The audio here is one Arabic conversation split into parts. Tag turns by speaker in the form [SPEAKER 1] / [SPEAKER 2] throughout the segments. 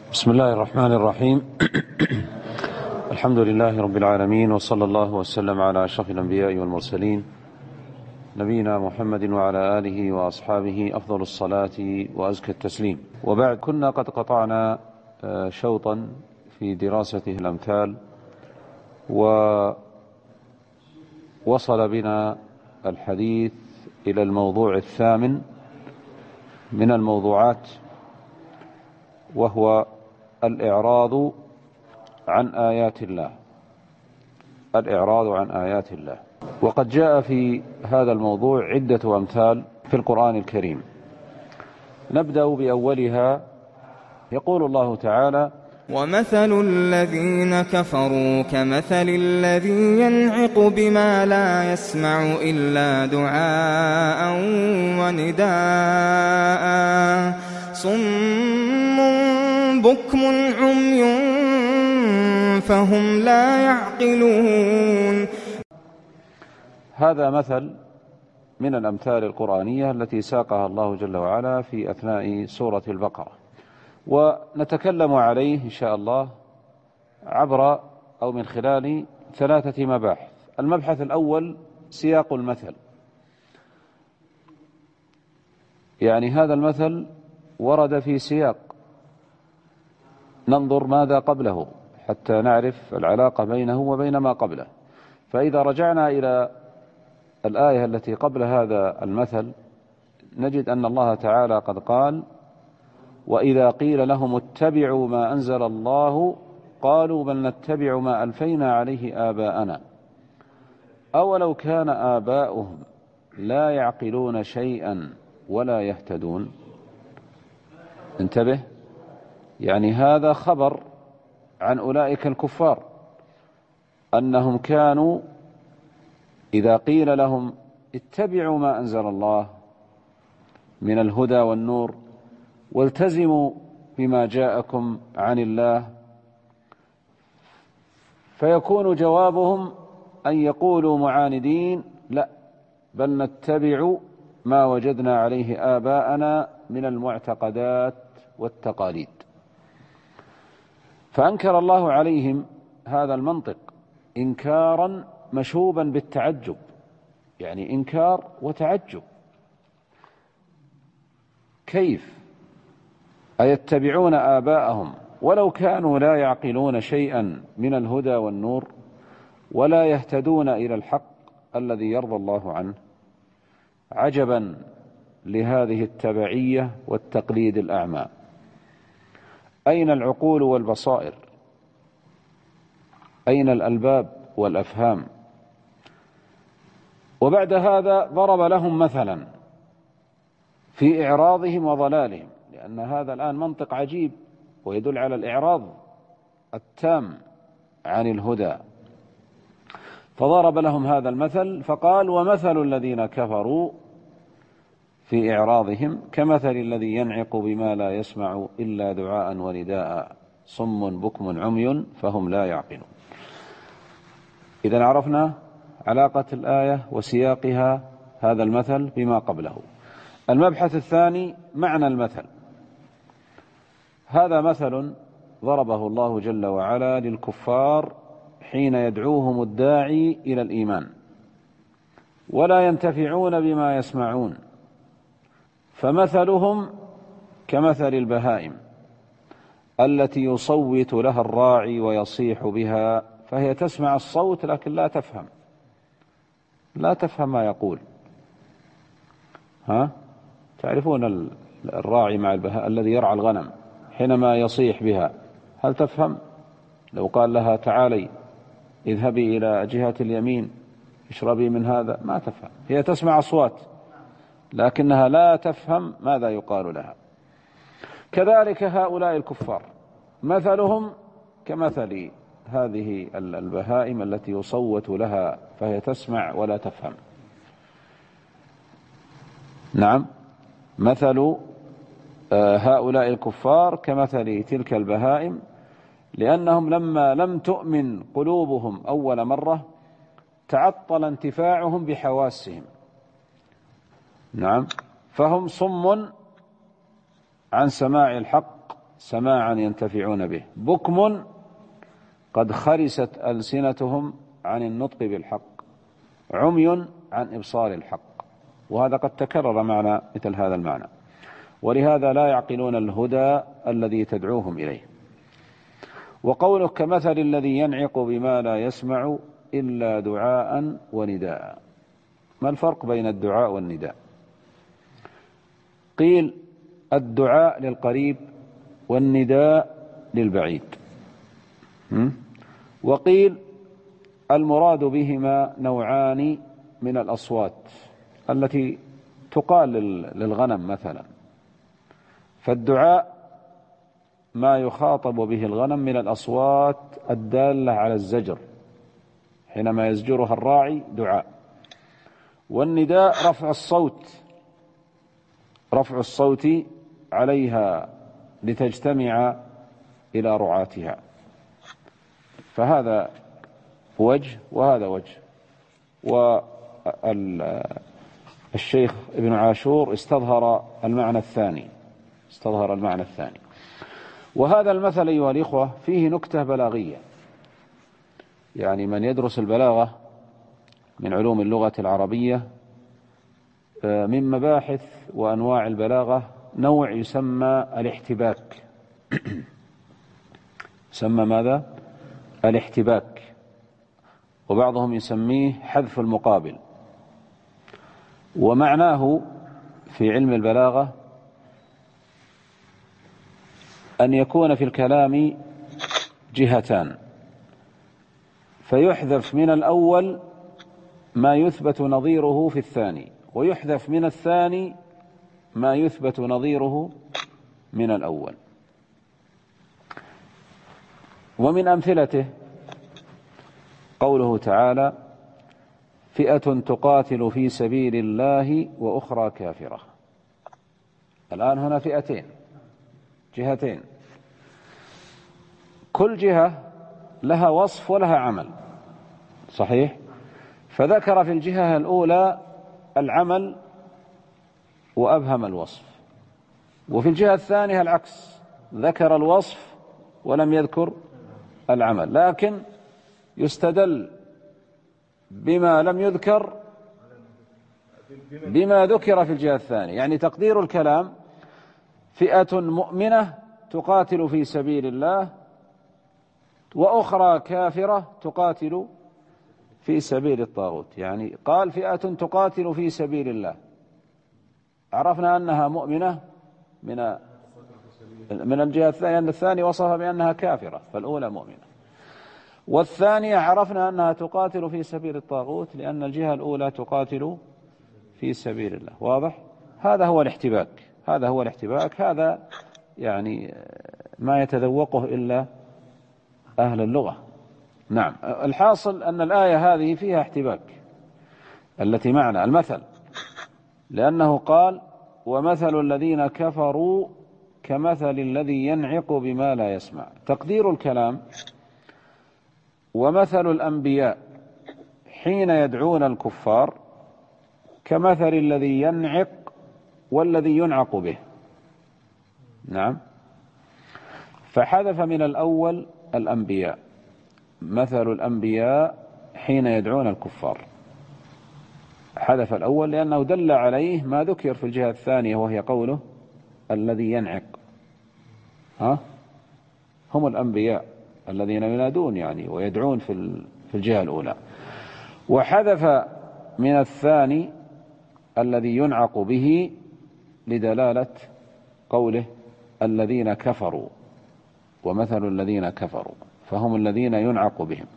[SPEAKER 1] بسم الله الرحمن الرحيم. الحمد لله رب العالمين، وصلى الله وسلم على أشرف الأنبياء والمرسلين نبينا محمد وعلى آله وأصحابه أفضل الصلاة وأزكى التسليم. وبعد، كنا قد قطعنا شوطا في دراسته الأمثال، ووصل بنا الحديث إلى الموضوع الثامن من الموضوعات، وهو الإعراض عن آيات الله. الإعراض عن آيات الله. وقد جاء في هذا الموضوع عدة أمثال في القرآن الكريم. نبدأ بأولها. يقول الله تعالى:
[SPEAKER 2] ومثل الذين كفروا كمثل الذي ينعق بما لا يسمع إلا دعاء ونداء صم بكم عمي فهم لا يعقلون.
[SPEAKER 1] هذا مثل من الأمثال القرآنية التي ساقها الله جل وعلا في أثناء سورة البقرة، ونتكلم عليه إن شاء الله عبر أو من خلال 3 مباحث. المبحث الأول سياق المثل، يعني هذا المثل ورد في سياق، ننظر ماذا قبله حتى نعرف العلاقة بينه وبين ما قبله. فإذا رجعنا إلى الآية التي قبل هذا المثل نجد أن الله تعالى قد قال: وإذا قيل لهم اتبعوا ما أنزل الله قالوا بل نتبع ما ألفينا عليه آباءنا أولو كان آباؤهم لا يعقلون شيئا ولا يهتدون. انتبه، يعني هذا خبر عن أولئك الكفار أنهم كانوا إذا قيل لهم اتبعوا ما أنزل الله من الهدى والنور والتزموا بما جاءكم عن الله، فيكون جوابهم أن يقولوا معاندين: لا، بل نتبع ما وجدنا عليه آباءنا من المعتقدات والتقاليد. فأنكر الله عليهم هذا المنطق إنكارا مشوبا بالتعجب، يعني إنكار وتعجب. كيف أيتبعون آباءهم ولو كانوا لا يعقلون شيئا من الهدى والنور ولا يهتدون إلى الحق الذي يرضى الله عنه؟ عجبا لهذه التبعية والتقليد الأعمى. أين العقول والبصائر؟ أين الألباب والأفهام؟ وبعد هذا ضرب لهم مثلا في إعراضهم وضلالهم، لأن هذا الآن منطق عجيب ويدل على الإعراض التام عن الهدى. فضرب لهم هذا المثل فقال: ومثل الذين كفروا في إعراضهم كمثل الذي ينعق بما لا يسمع إلا دعاء ونداء صم بكم عمي فهم لا يعقلون. إذن عرفنا علاقة الآية وسياقها هذا المثل بما قبله. المبحث الثاني معنى المثل. هذا مثل ضربه الله جل وعلا للكفار حين يدعوهم الداعي إلى الإيمان ولا ينتفعون بما يسمعون، فمثلهم كمثل البهائم التي يصوت لها الراعي ويصيح بها، فهي تسمع الصوت لكن لا تفهم ما يقول. تعرفون الراعي مع البهاء الذي يرعى الغنم حينما يصيح بها، هل تفهم؟ لو قال لها تعالي اذهبي إلى جهة اليمين اشربي من هذا، ما تفهم. هي تسمع أصوات لكنها لا تفهم ماذا يقال لها. كذلك هؤلاء الكفار مثلهم كمثل هذه البهائم التي يصوت لها فهي تسمع ولا تفهم. نعم، مثل هؤلاء الكفار كمثل تلك البهائم، لأنهم لما لم تؤمن قلوبهم أول مرة تعطل انتفاعهم بحواسهم. نعم، فهم صم عن سماع الحق سماعا ينتفعون به، بكم قد خرست ألسنتهم عن النطق بالحق، عمي عن إبصار الحق. وهذا قد تكرر معنا مثل هذا المعنى، ولهذا لا يعقلون الهدى الذي تدعوهم إليه. وقولك كمثل الذي ينعق بما لا يسمع إلا دعاء ونداء. ما الفرق بين الدعاء والنداء؟ قيل الدعاء للقريب والنداء للبعيد، وقيل المراد بهما نوعان من الأصوات التي تقال للغنم مثلا. فالدعاء ما يخاطب به الغنم من الأصوات الدالة على الزجر، حينما يزجرها الراعي دعاء. والنداء رفع الصوت عليها لتجتمع إلى رعاتها. فهذا وجه وهذا وجه. والشيخ ابن عاشور استظهر المعنى الثاني. وهذا المثل أيها الإخوة فيه نكتة بلاغية، يعني من يدرس البلاغة من علوم اللغة العربية من مباحث وأنواع البلاغة نوع يسمى الاحتباك. يسمى ماذا؟ الاحتباك، وبعضهم يسميه حذف المقابل. ومعناه في علم البلاغة أن يكون في الكلام جهتان، فيحذف من الأول ما يثبت نظيره في الثاني، ويحذف من الثاني ما يثبت نظيره من الأول. ومن أمثلته قوله تعالى: فئة تقاتل في سبيل الله وأخرى كافرة. الآن هنا فئتين، جهتين، كل جهة لها وصف ولها عمل، صحيح؟ فذكر في الجهة الأولى العمل وأبهم الوصف، وفي الجهة الثانية العكس، ذكر الوصف ولم يذكر العمل، لكن يستدل بما لم يذكر بما ذكر في الجهة الثانية. يعني تقدير الكلام: فئة مؤمنة تقاتل في سبيل الله وأخرى كافرة تقاتل في سبيل الطاغوت. يعني قال فئة تقاتل في سبيل الله، عرفنا أنها مؤمنة من الجهة الثانية، أن الثاني وصفها بأنها كافرة، فالأولى مؤمنة. والثانية عرفنا أنها تقاتل في سبيل الطاغوت لأن الجهة الأولى تقاتل في سبيل الله. واضح؟ هذا هو الاحتباك. هذا يعني ما يتذوقه إلا أهل اللغة. نعم، الحاصل أن الآية هذه فيها احتباك التي معنى المثل، لأنه قال: ومثل الذين كفروا كمثل الذي ينعق بما لا يسمع. تقدير الكلام: ومثل الأنبياء حين يدعون الكفار كمثل الذي ينعق والذي ينعق به. نعم، فحذف من الأول الأنبياء، مثل الأنبياء حين يدعون الكفار، حذف الأول لأنه دل عليه ما ذكر في الجهة الثانية، وهي قوله الذي ينعق. هم الأنبياء الذين ينادون يعني ويدعون في الجهة الأولى. وحذف من الثاني الذي ينعق به لدلالة قوله الذين كفروا، ومثل الذين كفروا، فهم الذين ينعق بهم.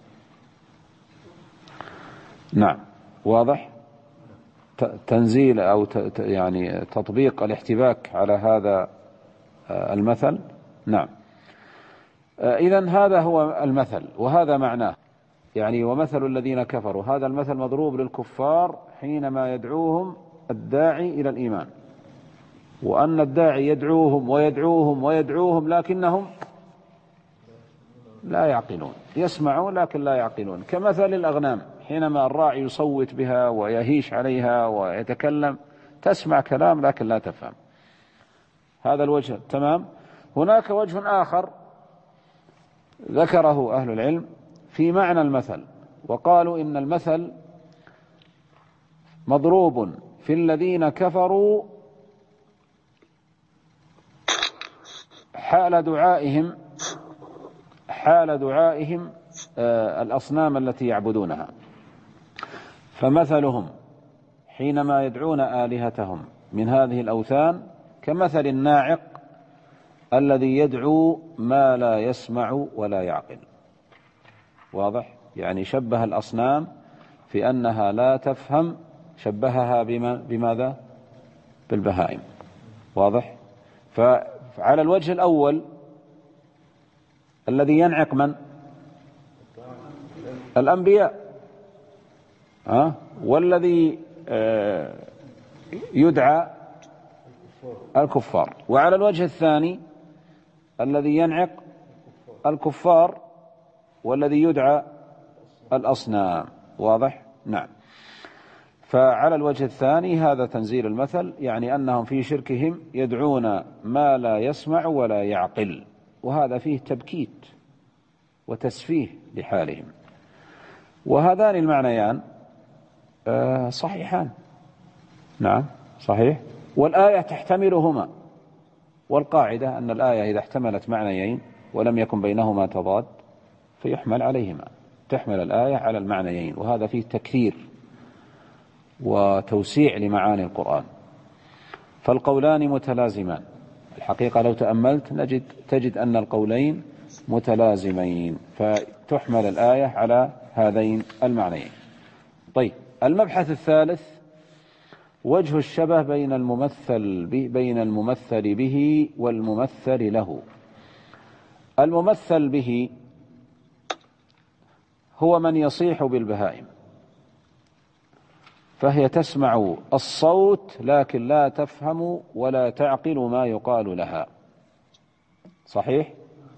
[SPEAKER 1] نعم، واضح؟ تنزيل أو يعني تطبيق الاحتباك على هذا المثل. نعم، إذن هذا هو المثل وهذا معناه. يعني ومثل الذين كفروا، هذا المثل مضروب للكفار حينما يدعوهم الداعي إلى الإيمان، وأن الداعي يدعوهم ويدعوهم ويدعوهم لكنهم لا يعقلون، يسمعون لكن لا يعقلون. كمثل الأغنام حينما الراعي يصوت بها ويهيش عليها ويتكلم، تسمع كلام لكن لا تفهم. هذا الوجه تمام. هناك وجه آخر ذكره أهل العلم في معنى المثل، وقالوا إن المثل مضروب في الذين كفروا حال دعائهم الأصنام التي يعبدونها. فمثلهم حينما يدعون آلهتهم من هذه الأوثان كمثل الناعق الذي يدعو ما لا يسمع ولا يعقل. واضح؟ يعني شبه الأصنام في أنها لا تفهم، شبهها بماذا؟ بالبهائم. واضح؟ فعلى الوجه الأول الذي ينعق من؟ الأنبياء، والذي يدعى الكفار. وعلى الوجه الثاني الذي ينعق الكفار والذي يدعى الأصنام. واضح؟ نعم. فعلى الوجه الثاني هذا تنزيل المثل، يعني أنهم في شركهم يدعون ما لا يسمع ولا يعقل، وهذا فيه تبكيت وتسفيه لحالهم. وهذان المعنيان صحيحان. نعم صحيح، والآية تحتملهما. والقاعدة أن الآية إذا احتملت معنيين ولم يكن بينهما تضاد فيحمل عليهما، تحمل الآية على المعنيين، وهذا فيه تكثير وتوسيع لمعاني القرآن. فالقولان متلازمان. الحقيقة لو تأملت تجد أن القولين متلازمين، فتحمل الآية على هذين المعنيين. طيب، المبحث الثالث وجه الشبه بين الممثل به والممثل له. الممثل به هو من يصيح بالبهائم، فهي تسمع الصوت لكن لا تفهم ولا تعقل ما يقال لها. صحيح؟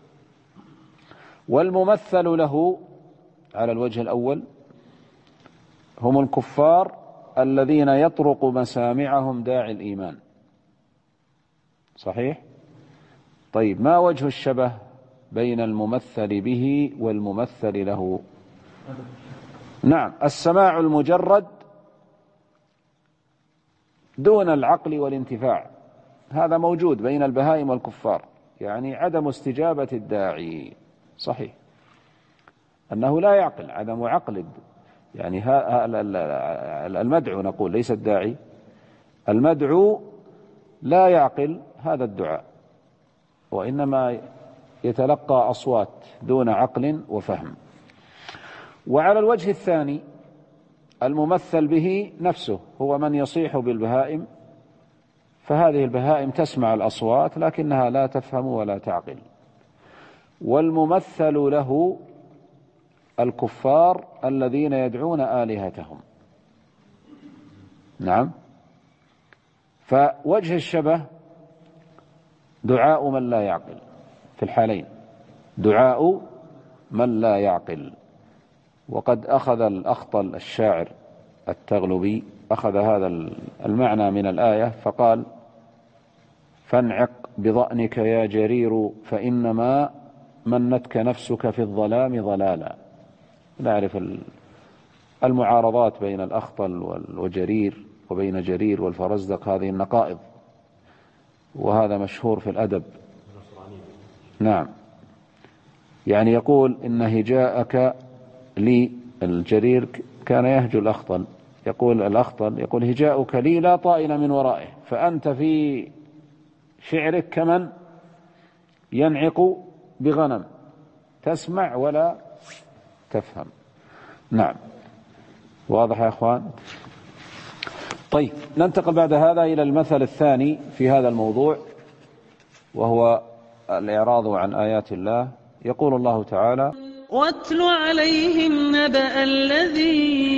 [SPEAKER 1] والممثل له على الوجه الأول هم الكفار الذين يطرق مسامعهم داعي الإيمان. صحيح؟ طيب، ما وجه الشبه بين الممثل به والممثل له؟ نعم، السماع المجرد دون العقل والانتفاع، هذا موجود بين البهائم والكفار، يعني عدم استجابة الداعي. صحيح أنه لا يعقل، عدم عقل، يعني المدعو نقول ليس الداعي، المدعو لا يعقل هذا الدعاء، وإنما يتلقى أصوات دون عقل وفهم. وعلى الوجه الثاني الممثل به نفسه هو من يصيح بالبهائم، فهذه البهائم تسمع الأصوات لكنها لا تفهم ولا تعقل. والممثل له الكفار الذين يدعون آلهتهم. نعم. فوجه الشبه دعاء من لا يعقل في الحالين، دعاء من لا يعقل. وقد أخذ الأخطل الشاعر التغلبي أخذ هذا المعنى من الآية فقال: فانعق بضأنك يا جرير فإنما منتك نفسك في الظلام ضلالا. نعرف المعارضات بين الأخطل وجرير وبين جرير والفرزدق، هذه النقائض، وهذا مشهور في الأدب. نعم، يعني يقول إن هجاءك لي، الجرير كان يهجو الأخطل، يقول الأخطل يقول: هجاؤك لي لا طائل من ورائه، فأنت في شعرك كمن ينعق بغنم، تسمع ولا تفهم. نعم، واضح يا أخوان؟ طيب، ننتقل بعد هذا إلى المثل الثاني في هذا الموضوع، وهو الإعراض عن آيات الله. يقول الله تعالى:
[SPEAKER 3] واتل عليهم نبأ الذي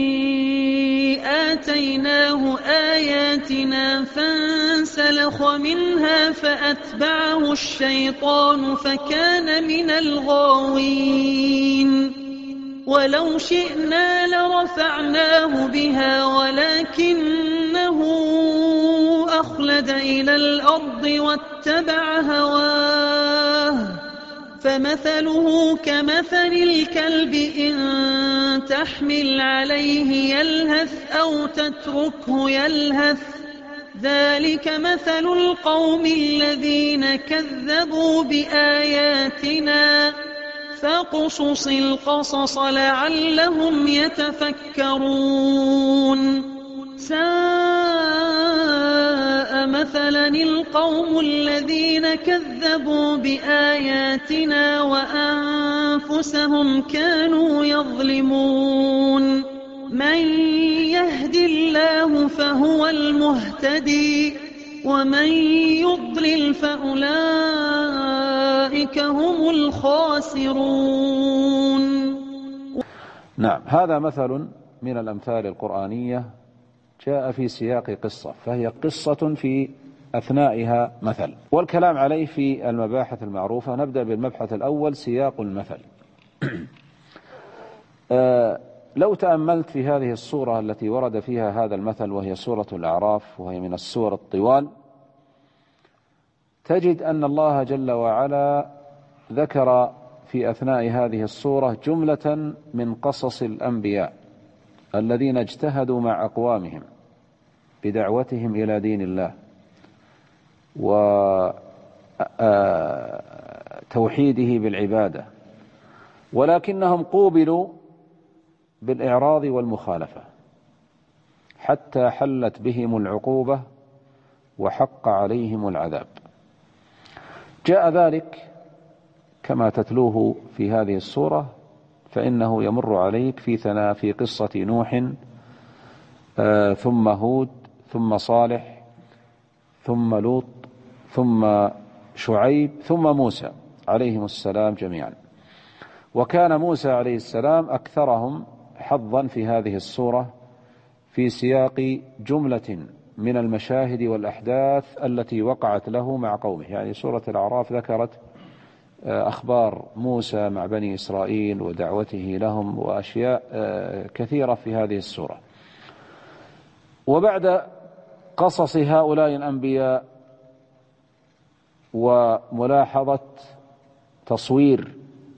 [SPEAKER 3] آتيناه آياتنا فانسلخ منها فأتبعه الشيطان فكان من الغاوين. ولو شئنا لرفعناه بها ولكنه أخلد إلى الأرض واتبع هواه فمثله كمثل الكلب إن تحمل عليه يلهث أو تتركه يلهث ذلك مثل القوم الذين كذبوا بآياتنا فاقصص القصص لعلهم يتفكرون ساء مثلا القوم الذين كذبوا بآياتنا وأنفسهم كانوا يظلمون من يهد الله فهو المهتدي ومن يضلل فأولئك هم الخاسرون.
[SPEAKER 1] نعم، هذا مثل من الأمثال القرآنية جاء في سياق قصة، فهي قصة في أثنائها مثل، والكلام عليه في المباحث المعروفة. نبدأ بالمبحث الأول، سياق المثل. لو تأملت في هذه الصورة التي ورد فيها هذا المثل، وهي سورة الأعراف، وهي من السور الطوال، تجد أن الله جل وعلا ذكر في أثناء هذه الصورة جملة من قصص الأنبياء الذين اجتهدوا مع أقوامهم بدعوتهم إلى دين الله وتوحيده بالعبادة، ولكنهم قوبلوا بالإعراض والمخالفة حتى حلت بهم العقوبة وحق عليهم العذاب. جاء ذلك كما تتلوه في هذه السورة، فإنه يمر عليك في قصة نوح، ثم هود، ثم صالح، ثم لوط، ثم شعيب، ثم موسى عليهم السلام جميعا. وكان موسى عليه السلام أكثرهم حظا في هذه السورة في سياق جملة من المشاهد والأحداث التي وقعت له مع قومه. يعني سورة الأعراف ذكرت أخبار موسى مع بني إسرائيل ودعوته لهم وأشياء كثيرة في هذه السورة. وبعد قصص هؤلاء الأنبياء وملاحظة تصوير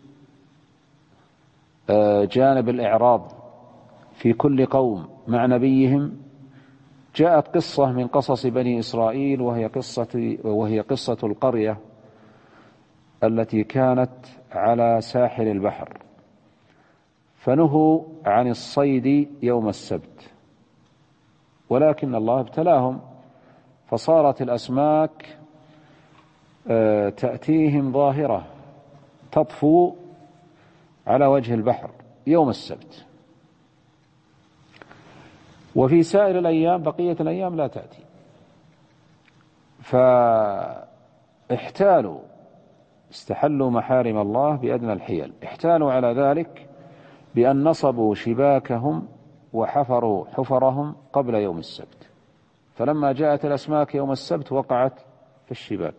[SPEAKER 1] جانب الإعراض في كل قوم مع نبيهم، جاءت قصة من قصص بني إسرائيل، وهي قصة القرية التي كانت على ساحل البحر، فنهوا عن الصيد يوم السبت، ولكن الله ابتلاهم فصارت الأسماك تأتيهم ظاهرة تطفو على وجه البحر يوم السبت، وفي سائر الأيام بقية الأيام لا تأتي. استحلوا محارم الله بأدنى الحيل، احتالوا على ذلك بأن نصبوا شباكهم وحفروا حفرهم قبل يوم السبت، فلما جاءت الأسماك يوم السبت وقعت في الشباك،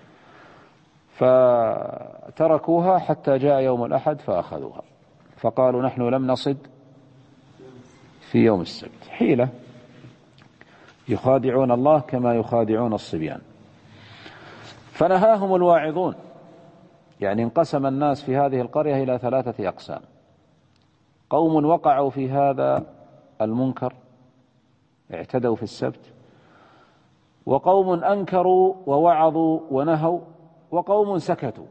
[SPEAKER 1] فتركوها حتى جاء يوم الأحد فأخذوها، فقالوا نحن لم نصد في يوم السبت. حيلة، يخادعون الله كما يخادعون الصبيان. فنهاهم الواعظون، يعني انقسم الناس في هذه القرية إلى 3 أقسام: قوم وقعوا في هذا المنكر اعتدوا في السبت، وقوم أنكروا ووعظوا ونهوا، وقوم سكتوا.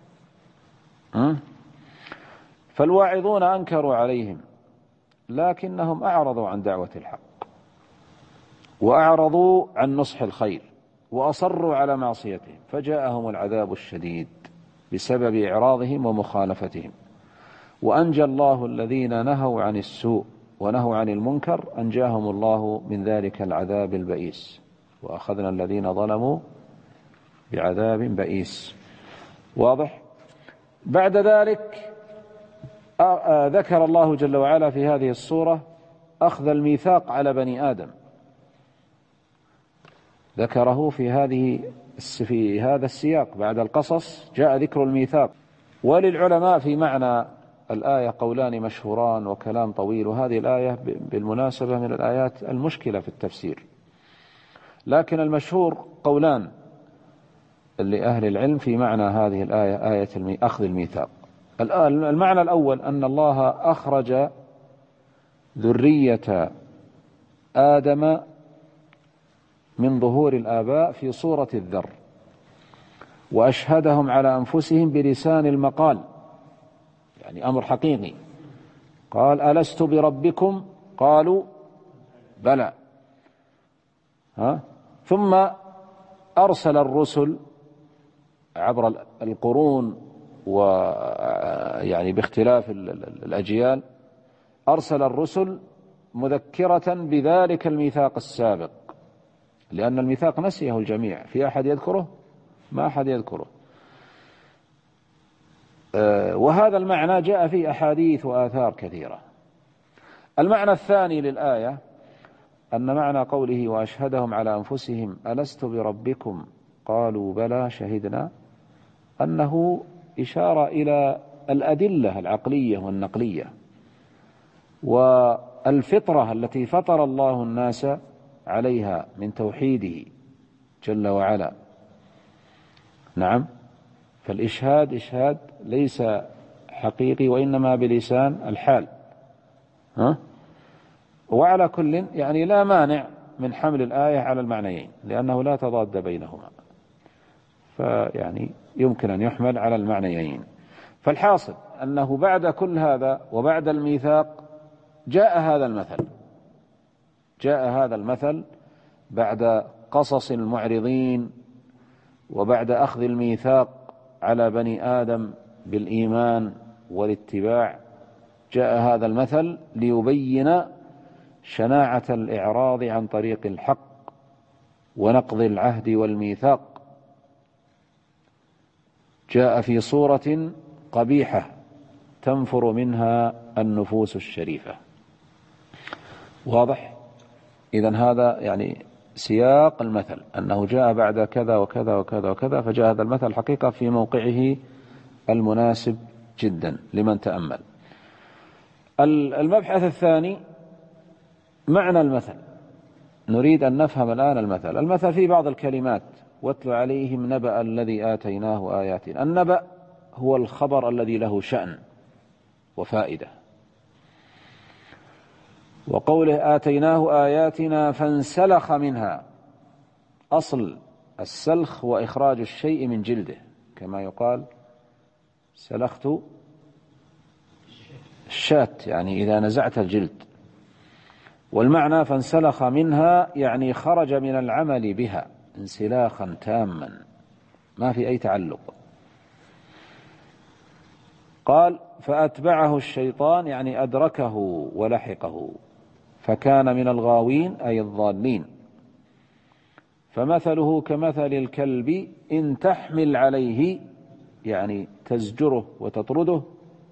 [SPEAKER 1] فالواعظون أنكروا عليهم لكنهم أعرضوا عن دعوة الحق، وأعرضوا عن نصح الخير، وأصروا على معصيتهم، فجاءهم العذاب الشديد بسبب إعراضهم ومخالفتهم. وأنجى الله الذين نهوا عن السوء ونهوا عن المنكر، أنجاهم الله من ذلك العذاب البئيس، وأخذنا الذين ظلموا بعذاب بئيس. واضح؟ بعد ذلك ذكر الله جل وعلا في هذه الصورة أخذ الميثاق على بني آدم، ذكره في هذا السياق. بعد القصص جاء ذكر الميثاق. وللعلماء في معنى الآية قولان مشهوران وكلام طويل، وهذه الآية بالمناسبة من الآيات المشكلة في التفسير. لكن المشهور قولان لأهل العلم في معنى هذه الآية، آية أخذ الميثاق. المعنى الأول أن الله أخرج ذرية آدم من ظهور الآباء في صورة الذر، وأشهدهم على أنفسهم بلسان المقال، يعني أمر حقيقي. قال: ألست بربكم؟ قالوا: بلى. ثم أرسل الرسل عبر القرون، ويعني باختلاف الأجيال، أرسل الرسل مذكرة بذلك الميثاق السابق، لأن الميثاق نسيه الجميع. في أحد يذكره؟ ما أحد يذكره. وهذا المعنى جاء فيه أحاديث وآثار كثيرة. المعنى الثاني للآية أن معنى قوله: وأشهدهم على أنفسهم ألست بربكم؟ قالوا: بلى شهدنا، أنه إشارة إلى الأدلة العقلية والنقلية والفطرة التي فطر الله الناس عليها من توحيده جل وعلا. نعم، فالإشهاد إشهاد ليس حقيقي، وإنما بلسان الحال. وعلى كل يعني لا مانع من حمل الآية على المعنيين، لأنه لا تضاد بينهما، فيعني يمكن أن يحمل على المعنيين. فالحاصل أنه بعد كل هذا وبعد الميثاق جاء هذا المثل بعد قصص المعرضين وبعد أخذ الميثاق على بني آدم بالإيمان والاتباع. جاء هذا المثل ليبين شناعة الإعراض عن طريق الحق ونقض العهد والميثاق. جاء في صورة قبيحة تنفر منها النفوس الشريفة. واضح؟ إذن هذا يعني سياق المثل، أنه جاء بعد كذا وكذا وكذا وكذا، فجاء هذا المثل حقيقة في موقعه المناسب جدا لمن تأمل. المبحث الثاني معنى المثل. نريد أن نفهم الآن المثل في بعض الكلمات: واتل عليهم نبأ الذي آتيناه آياتنا. النبأ هو الخبر الذي له شأن وفائدة. وقوله آتيناه آياتنا فانسلخ منها، أصل السلخ وإخراج الشيء من جلده، كما يقال سلخت الشاة، يعني إذا نزعت الجلد. والمعنى فانسلخ منها يعني خرج من العمل بها انسلاخا تاما، ما في أي تعلق. قال: فأتبعه الشيطان يعني أدركه ولحقه، فكان من الغاوين أي الضالين. فمثله كمثل الكلب إن تحمل عليه، يعني تزجره وتطرده،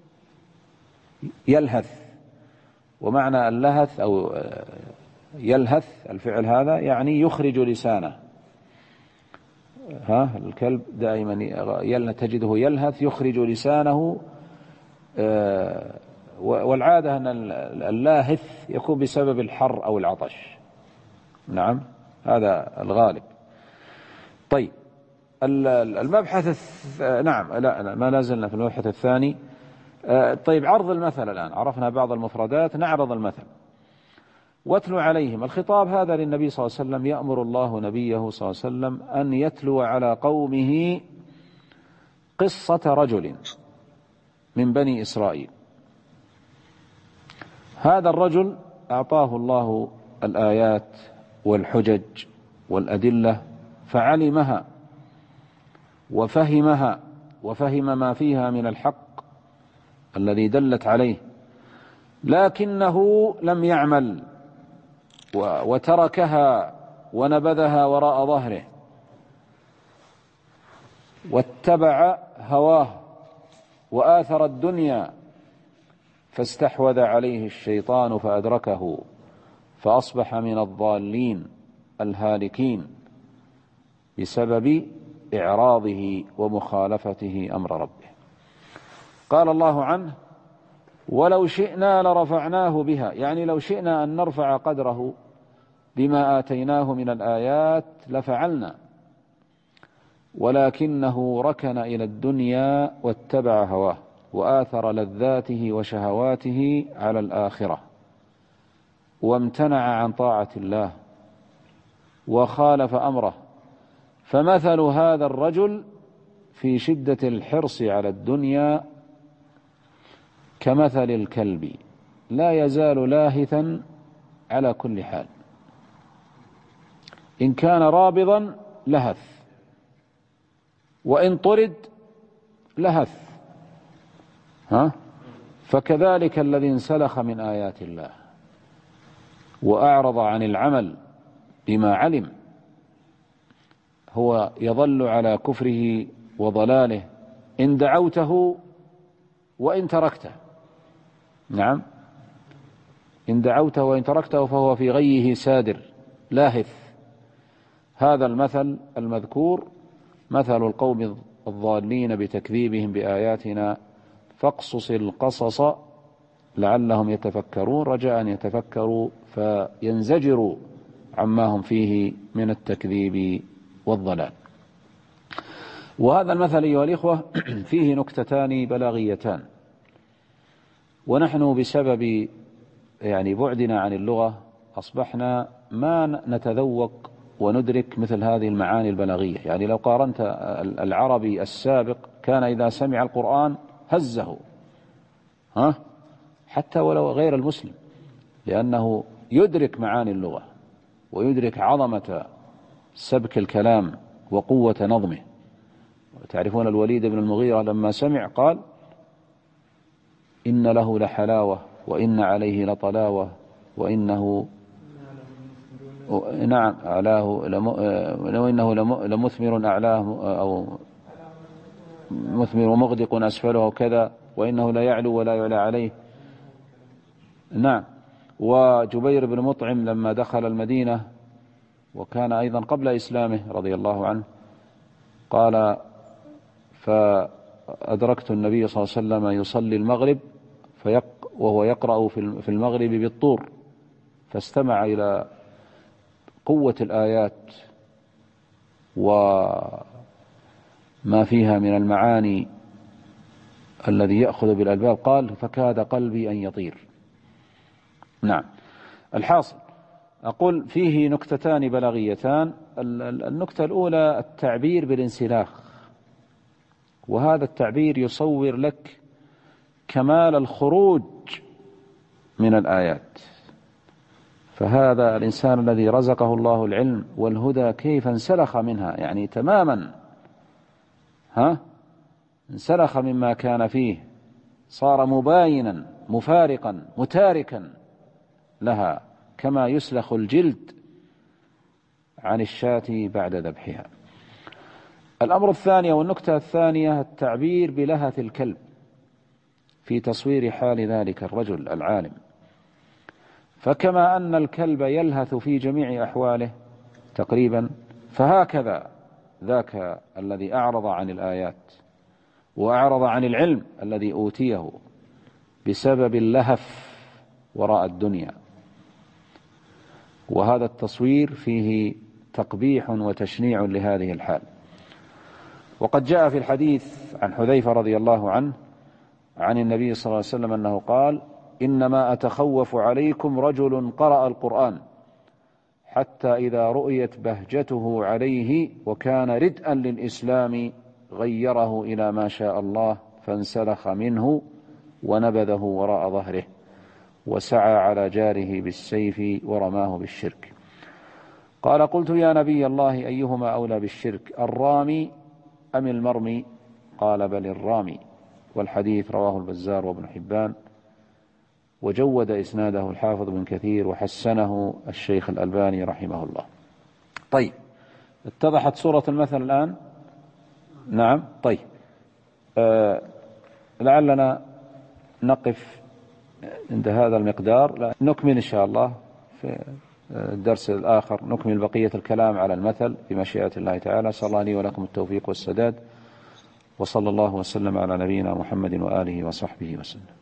[SPEAKER 1] يلهث. ومعنى اللهث أو يلهث الفعل هذا يعني يخرج لسانه. الكلب دائما تجده يلهث يخرج لسانه، والعادة أن اللاهث يكون بسبب الحر أو العطش. نعم، هذا الغالب. طيب، المبحث نعم، لا ما لازلنا في المبحث الثاني. طيب، عرض المثل. الآن عرفنا بعض المفردات، نعرض المثل. واتلو عليهم، الخطاب هذا للنبي صلى الله عليه وسلم. يأمر الله نبيه صلى الله عليه وسلم أن يتلو على قومه قصة رجل من بني إسرائيل. هذا الرجل أعطاه الله الآيات والحجج والأدلة، فعلمها وفهمها، وفهم ما فيها من الحق الذي دلت عليه، لكنه لم يعمل وتركها ونبذها وراء ظهره، واتبع هواه وآثر الدنيا، فاستحوذ عليه الشيطان فأدركه، فأصبح من الضالين الهالكين بسبب إعراضه ومخالفته أمر ربه. قال الله عنه: ولو شئنا لرفعناه بها، يعني لو شئنا أن نرفع قدره بما آتيناه من الآيات لفعلنا ولكنه ركن إلى الدنيا واتبع هواه وآثر لذاته وشهواته على الآخرة وامتنع عن طاعة الله وخالف أمره. فمثل هذا الرجل في شدة الحرص على الدنيا كمثل الكلب لا يزال لاهثا على كل حال، إن كان رابضا لهث وإن طرد لهث. فكذلك الذي انسلخ من آيات الله وأعرض عن العمل بما علم هو يظل على كفره وضلاله إن دعوته وإن تركته. نعم، إن دعوته وإن تركته فهو في غيه سادر لاهث. هذا المثل المذكور مثل القوم الضالين بتكذيبهم بآياتنا فاقصص القصص لعلهم يتفكرون، رجاء أن يتفكروا فينزجروا عما هم فيه من التكذيب والضلال. وهذا المثل أيها الإخوة فيه نكتتان بلاغيتان، ونحن بسبب بعدنا عن اللغة أصبحنا ما نتذوق وندرك مثل هذه المعاني البلاغية. يعني لو قارنت العربي السابق كان إذا سمع القرآن هزه حتى ولو غير المسلم، لأنه يدرك معاني اللغة ويدرك عظمة سبك الكلام وقوة نظمه. تعرفون الوليد بن المغيرة لما سمع قال إن له لحلاوة وإن عليه لطلاوة وإنه نعم أعلاه وإنه لمثمر أعلاه أو مثمر ومغدق أسفله وكذا وإنه لا يعلو ولا يعلى عليه. نعم. وجبير بن مطعم لما دخل المدينة وكان أيضا قبل إسلامه رضي الله عنه قال فأدركت النبي صلى الله عليه وسلم يصلي المغرب وهو يقرأ في المغرب بالطور، فاستمع إلى قوة الآيات وما فيها من المعاني الذي يأخذ بالألباب قال فكاد قلبي أن يطير. نعم. الحاصل أقول فيه نكتتان بلاغيتان. النكتة الأولى التعبير بالانسلاخ، وهذا التعبير يصور لك كمال الخروج من الآيات. فهذا الإنسان الذي رزقه الله العلم والهدى كيف انسلخ منها، يعني تماما انسلخ مما كان فيه، صار مباينا مفارقا متاركا لها كما يسلخ الجلد عن الشاة بعد ذبحها. الأمر الثاني والنكتة الثانية التعبير بلهث الكلب في تصوير حال ذلك الرجل العالم. فكما أن الكلب يلهث في جميع أحواله تقريبا، فهكذا ذاك الذي أعرض عن الآيات وأعرض عن العلم الذي أوتيه بسبب اللهف وراء الدنيا. وهذا التصوير فيه تقبيح وتشنيع لهذه الحال. وقد جاء في الحديث عن حذيفة رضي الله عنه عن النبي صلى الله عليه وسلم أنه قال إنما أتخوف عليكم رجل قرأ القرآن حتى إذا رؤيت بهجته عليه وكان ردءا للإسلام غيره إلى ما شاء الله فانسلخ منه ونبذه وراء ظهره وسعى على جاره بالسيف ورماه بالشرك. قال قلت يا نبي الله أيهما أولى بالشرك الرامي أم المرمي؟ قال بل الرامي. والحديث رواه البزار وابن حبان، وجود إسناده الحافظ بن كثير وحسنه الشيخ الألباني رحمه الله. طيب، اتضحت صورة المثل الآن؟ نعم. طيب، لعلنا نقف عند هذا المقدار، نكمل إن شاء الله في الدرس الآخر، نكمل بقية الكلام على المثل بمشيئة الله تعالى. أسأل الله لي ولكم التوفيق والسداد، وصلى الله وسلم على نبينا محمد وآله وصحبه وسلم.